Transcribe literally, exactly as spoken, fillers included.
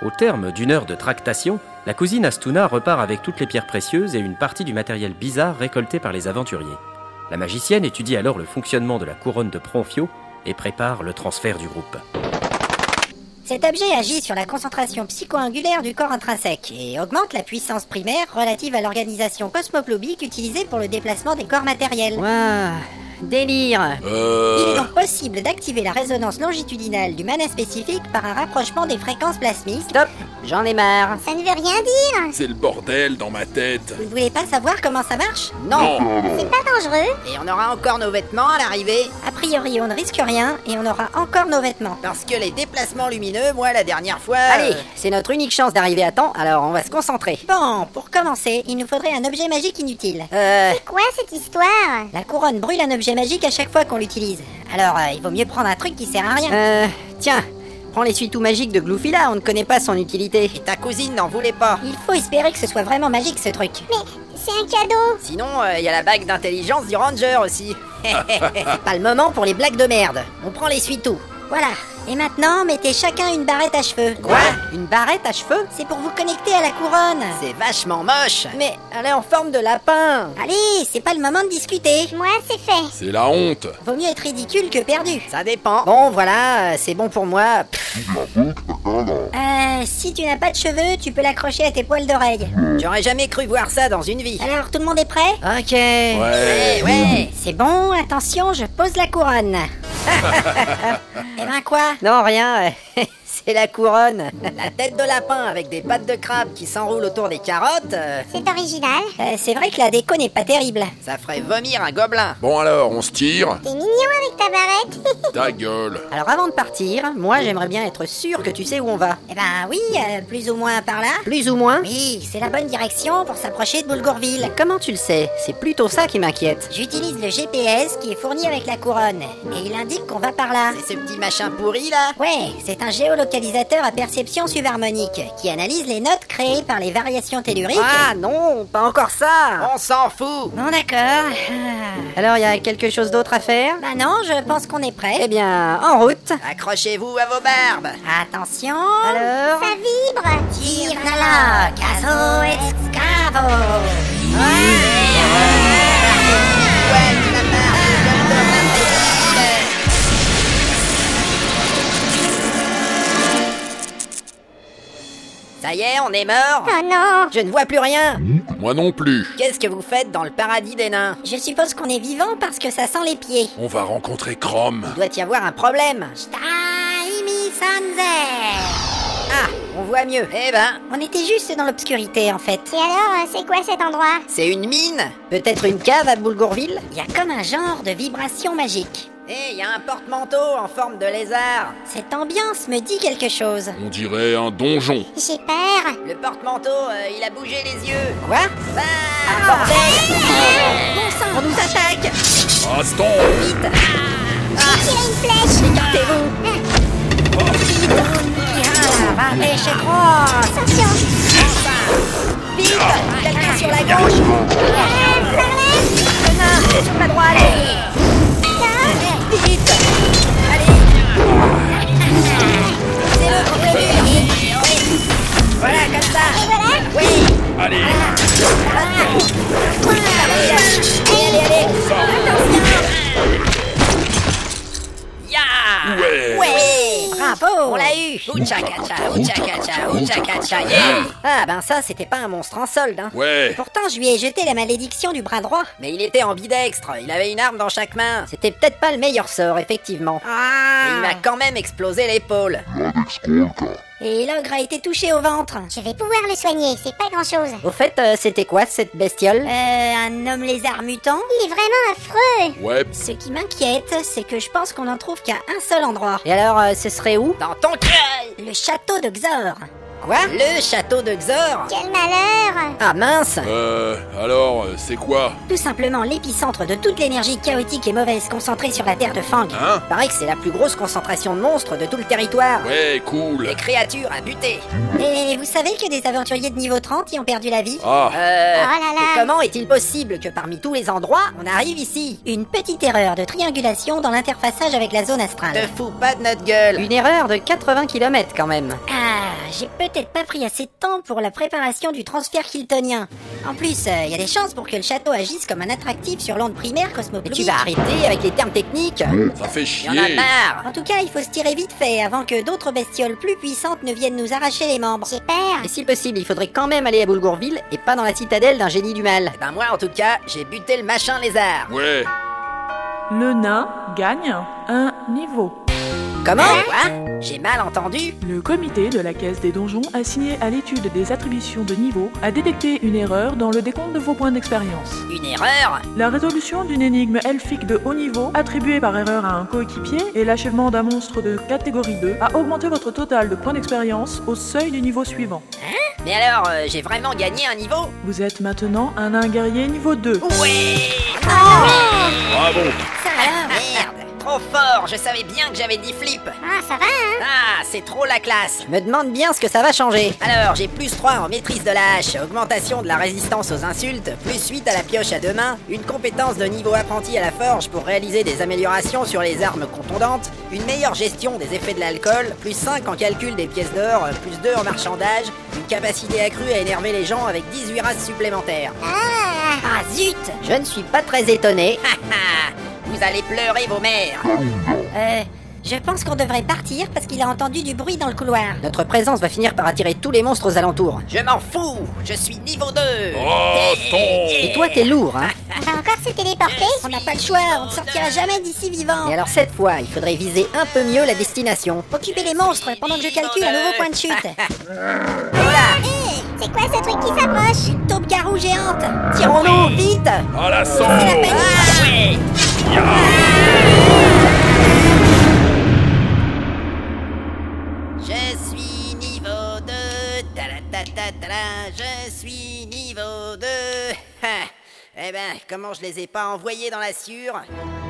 Au terme d'une heure de tractation, la cousine Astuna repart avec toutes les pierres précieuses et une partie du matériel bizarre récolté par les aventuriers. La magicienne étudie alors le fonctionnement de la couronne de Pronfio et prépare le transfert du groupe. Cet objet agit sur la concentration psycho-angulaire du corps intrinsèque et augmente la puissance primaire relative à l'organisation cosmoplobique utilisée pour le déplacement des corps matériels. Waouh, délire. Euh... Il est donc possible d'activer la résonance longitudinale du mana spécifique par un rapprochement des fréquences plasmiques. Stop, j'en ai marre. Ça ne veut rien dire. C'est le bordel dans ma tête. Vous ne voulez pas savoir comment ça marche? Non. C'est pas dangereux. Et on aura encore nos vêtements à l'arrivée. A priori, on ne risque rien et on aura encore nos vêtements. Parce que les déplacements lumineux, moi la dernière fois... Allez, c'est notre unique chance d'arriver à temps, alors on va se concentrer. Bon, pour commencer, il nous faudrait un objet magique inutile. Euh... C'est quoi cette histoire? La couronne brûle un objet magique à chaque fois qu'on l'utilise. Alors, euh, il vaut mieux prendre un truc qui sert à rien. Euh... Tiens, prends l'essuie-tout magique de Gloufila, on ne connaît pas son utilité. Et ta cousine n'en voulait pas. Il faut espérer que ce soit vraiment magique, ce truc. Mais c'est un cadeau. Sinon, il euh, y a la bague d'intelligence du ranger aussi. Pas le moment pour les blagues de merde. On prend l'essuie-tout. Voilà. Et maintenant, mettez chacun une barrette à cheveux. Quoi? Une barrette à cheveux? C'est pour vous connecter à la couronne. C'est vachement moche. Mais elle est en forme de lapin. Allez, c'est pas le moment de discuter. Moi, c'est fait. C'est la honte. Vaut mieux être ridicule que perdu. Ça dépend. Bon, voilà, c'est bon pour moi. Euh, si tu n'as pas de cheveux, tu peux l'accrocher à tes poils d'oreille. J'aurais jamais cru voir ça dans une vie. Alors, tout le monde est prêt? Ok. Ouais. Ouais, ouais. C'est bon, attention, je pose la couronne. Eh ben quoi? Non, rien. C'est la couronne. La tête de lapin avec des pattes de crabe qui s'enroulent autour des carottes. euh, C'est original. Euh, c'est vrai que la déco n'est pas terrible. Ça ferait vomir un gobelin. Bon alors, on se tire. T'es mignon avec ta barrette. Ta gueule. Alors avant de partir, moi j'aimerais bien être sûr que tu sais où on va. Eh ben oui, euh, plus ou moins par là. Plus ou moins? Oui, c'est la bonne direction pour s'approcher de Boulgourville. Comment tu le sais? C'est plutôt ça qui m'inquiète. J'utilise le G P S qui est fourni avec la couronne. Et il indique qu'on va par là. C'est ce petit machin pourri là? Ouais, c'est un géolocalisateur à perception subarmonique qui analyse les notes créées par les variations telluriques. Ah non, pas encore ça. On s'en fout. Bon d'accord. Ah. Alors il y a quelque chose d'autre à faire? Bah non, je pense qu'on est prêt. Eh bien, en route. Accrochez-vous à vos barbes. Attention. Alors? Ça vibre. Tire la caso excavo. Ça y est, on est mort. Oh non. Je ne vois plus rien. Moi non plus. Qu'est-ce que vous faites dans le paradis des nains? Je suppose qu'on est vivant parce que ça sent les pieds. On va rencontrer Chrome. Il doit y avoir un problème. Taimi Sanzer. Ah, on voit mieux. Eh ben, On était juste dans l'obscurité en fait. Et alors, c'est quoi cet endroit? c'est une mine? Peut-être une cave à Boulgourville? Il y a comme un genre de vibration magique. Eh, il y a un porte-manteau en forme de lézard. Cette ambiance me dit quelque chose. On dirait un donjon. J'ai peur. Le porte-manteau, euh, il a bougé les yeux. Quoi? Ah, bordel! Bon sang, on nous attaque. Baston. J'ai tiré une flèche. Écartez-vous. Ah, va pêcher gros. Attention. Vite, quelqu'un sur la gauche. Euh, Marlène. Le nain, sur la droite. Vite. Allez. C'est le prévu. Voilà, comme ça. Et voilà. Oui. Allez. Allez, allez, allez. Ya! Ouais. Ouais. Bravo. On l'a eu! Ouchakacha, ouchakacha, ouchakacha, yeah! Ah ben ça, c'était pas un monstre en solde, hein. Ouais. Pourtant, je lui ai jeté la malédiction du bras droit. Mais il était ambidextre, il avait une arme dans chaque main. C'était peut-être pas le meilleur sort, effectivement. Et Ah. il m'a quand même explosé l'épaule. Et l'ogre a été touché au ventre. Je vais pouvoir le soigner, c'est pas grand chose. Au fait, euh, c'était quoi cette bestiole? Euh, un homme lézard mutant. Il est vraiment affreux. Ouais. Ce qui m'inquiète, c'est que je pense qu'on n'en trouve qu'à un seul endroit. Et alors, euh, ce serait où? Dans ton cœur! Le château de Xor. Quoi? Le château de Xor? Quel malheur. Ah mince! Euh, alors, euh, c'est quoi? Tout simplement l'épicentre de toute l'énergie chaotique et mauvaise concentrée sur la terre de Fang. Hein? Paraît que c'est la plus grosse concentration de monstres de tout le territoire. Ouais, cool. Des créatures à buter. Et vous savez que des aventuriers de niveau trente y ont perdu la vie? Ah, Euh... Oh là là. et comment est-il possible que parmi tous les endroits, on arrive ici? Une petite erreur de triangulation dans l'interfaçage avec la zone astrale. Te fous pas de notre gueule. Une erreur de quatre-vingts kilomètres quand même. Ah, j'ai peut-être pas pris assez de temps pour la préparation du transfert kiltonien. En plus, il euh, y a des chances pour que le château agisse comme un attractif sur l'onde primaire Mais cosmoplubique. tu vas arrêter avec les termes techniques. Ça fait Il y en a chier. marre. En tout cas, il faut se tirer vite fait avant que d'autres bestioles plus puissantes ne viennent nous arracher les membres. J'ai peur. Et si possible, il faudrait quand même aller à Boulgourville et pas dans la citadelle d'un génie du mal. Eh ben moi, en tout cas, j'ai buté le machin lézard. Ouais. Le nain gagne un niveau. Comment? Quoi? J'ai mal entendu? Le comité de la caisse des donjons assigné à l'étude des attributions de niveau a détecté une erreur dans le décompte de vos points d'expérience. Une erreur? La résolution d'une énigme elfique de haut niveau attribuée par erreur à un coéquipier et l'achèvement d'un monstre de catégorie deux a augmenté votre total de points d'expérience au seuil du niveau suivant. Mais alors, euh, j'ai vraiment gagné un niveau? Vous êtes maintenant un nain guerrier niveau deux. Ouais! Bravo. Ça alors, merde! Trop fort, je savais bien que j'avais dix flips. Ah, ça va, hein? Ah, c'est trop la classe. Je me demande bien ce que ça va changer. Alors, j'ai plus trois en maîtrise de la hache, augmentation de la résistance aux insultes, plus huit à la pioche à deux mains, une compétence de niveau apprenti à la forge pour réaliser des améliorations sur les armes contondantes, une meilleure gestion des effets de l'alcool, plus cinq en calcul des pièces d'or, plus deux en marchandage, une capacité accrue à énerver les gens avec dix-huit races supplémentaires. Ah, Ah zut! Je ne suis pas très étonné. Vous allez pleurer vos mères. Euh, je pense qu'on devrait partir parce qu'il a entendu du bruit dans le couloir. Notre présence va finir par attirer tous les monstres aux alentours. Je m'en fous, je suis niveau deux. Raston. Et toi, t'es lourd, hein? on va encore se téléporter? On n'a pas le choix, on ne sortira jamais d'ici vivant. Et alors cette fois, il faudrait viser un peu mieux la destination. Occupez les monstres pendant que je calcule un nouveau point de chute. Hé, c'est quoi ce truc qui s'approche? Une taupe garou géante. Tirons-nous, vite! À la C'est la sauce. panique. Je suis niveau deux, ta-la-ta-ta-ta-la, je suis niveau deux. Eh ben, comment je les ai pas envoyés dans la sciure?